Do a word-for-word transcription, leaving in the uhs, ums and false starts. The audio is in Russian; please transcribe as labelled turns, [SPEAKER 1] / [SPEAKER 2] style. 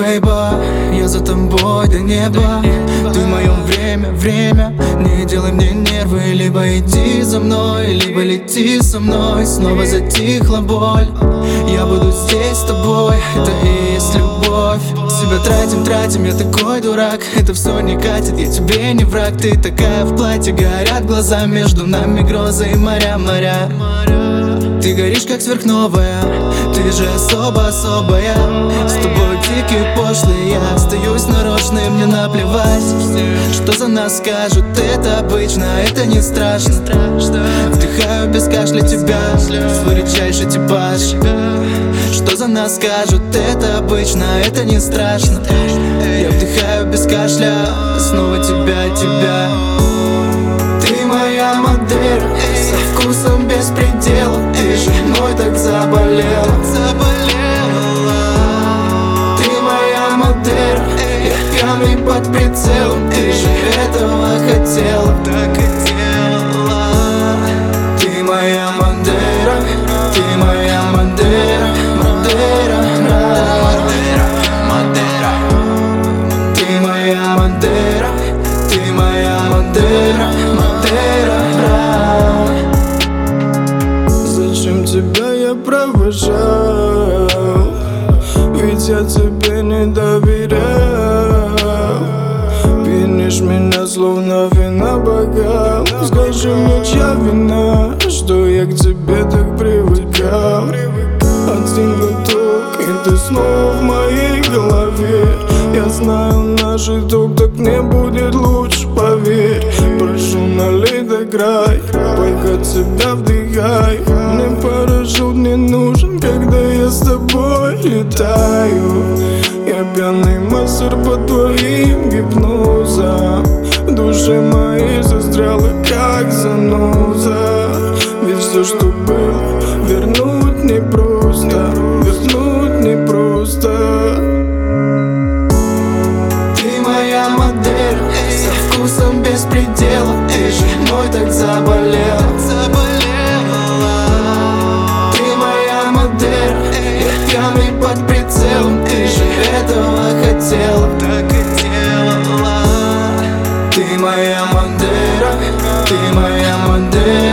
[SPEAKER 1] бейба, я за тобой до неба. Ты в моем время, время. Не делай мне нервы, либо иди за мной, либо лети со мной. Снова затихла боль, я буду здесь с тобой. Это и есть любовь. Себя тратим, тратим, я такой дурак. Это все не катит, я тебе не враг. Ты такая в платье, горят глаза. Между нами грозы и моря, моря. Ты горишь как сверхновая, ты же особо-особая. С тобой дикий пошлый, я остаюсь нарочно, и мне наплевать, что за нас скажут. Это обычно, это не страшно. Вдыхаю без кашля тебя, свой редчайший типаж. Что за нас скажут, это обычно, это не страшно. Я вдыхаю без кашля, снова тебя, тебя. Ты моя модель, со вкусом без предела. Ты же мной так заболела. Ты моя модель, я пьяный под прицелом. Ты же этого хотела. Ты моя Мадейра, ты моя Мадейра, Мадейра, Мадейра. Ты моя Мадейра, ты моя Мадейра, Мадейра.
[SPEAKER 2] Зачем тебя я провожал? Ведь я тебе не доверял. Пьянишь меня, словно вина бокал. Скажи мне, чья вина, что я к тебе так привыкал? Один глоток, и ты снова в моей голове. Я знаю, наш итог так не будет лучше, поверь. Прошу, налей до край, пока тебя вдыхай. Мне парашют не нужен, когда я с тобой летаю. Я пьяный мастер под твоим гипнозом. В душе моей застряла как заноза. Ведь все, что было, вернуть не просто, вернуть не просто.
[SPEAKER 1] Ты моя модель, со вкусом без предела. Ты же мной так заболела. Ты моя модель, я пьяный под прицелом. Ты же этого хотела. Ты моя Мадейра, ты моя Мадейра.